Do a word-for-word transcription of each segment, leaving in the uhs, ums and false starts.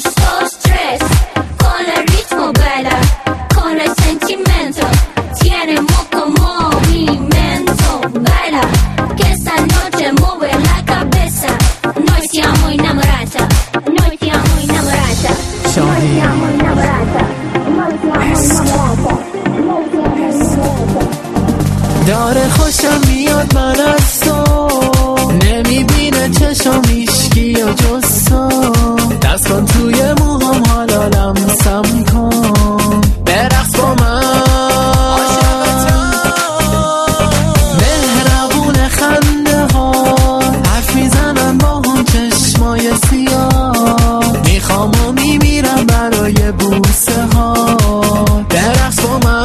gusto, stress, con el ritmo baila, con el sentimiento, tiene mucho movimiento. Baila, que esta noche mueve la cabeza. Noi siamo innamorata, noi siamo innamorata, noi siamo innamorata, noi siamo innamorata. داره خوشم میاد من از تو، نمیبینه چشم هیشکی و جز تو. دست کن توی موهام حالا لمسم کن، برقص با من مهربون خنده ها، حرف میزنن با هم چشمای سیاه. میخوام و میمیرم برای بوسه ها، برقص با من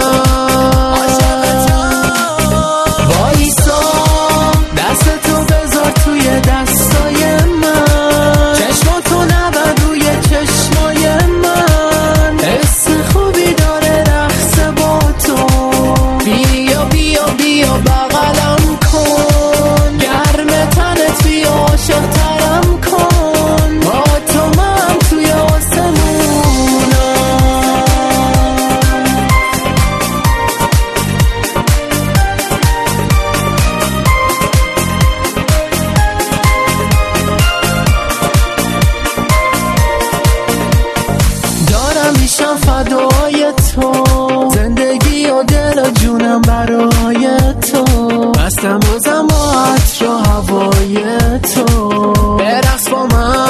میشم فدای تو، زندگی و دل و جونم برای تو. بستم بازم با عطر و هوای تو، برقص با من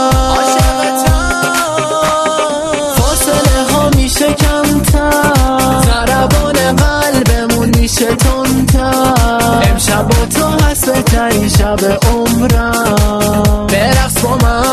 فاصله ها میشه کمتر، ضربان قلبمون میشه تندتر. امشب با تو هست بهترین شب عمرم، برقص با من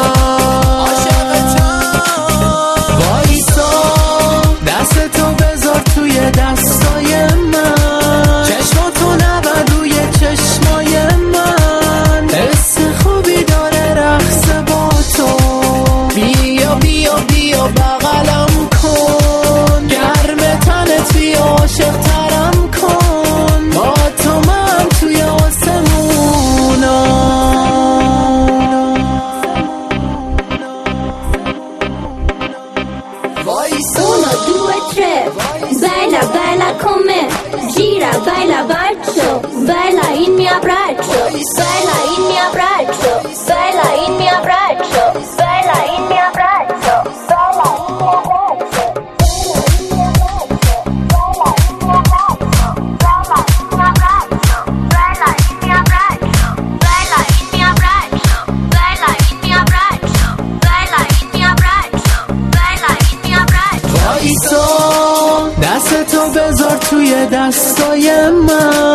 دستای من، چشماتو نبر روی چشمای من. حس خوبی داره رقص با تو، بیا بیا بیا بغلم کن، گرم تنت بیا عاشق ترم کن. با تو من توی آسمونم. Uno, due, tre, baila, baila con me, gira, baila, bacio, baila in mio abbraccio, baila in mio abbraccio, baila in mio abbraccio, baila in mio abbraccio, baila in mio abbraccio, baila in mio abbraccio, baila in mio abbraccio, baila in mio abbraccio, baila in mio abbraccio, baila in mio abbraccio. وایسا دستتو بذار توی دستای من،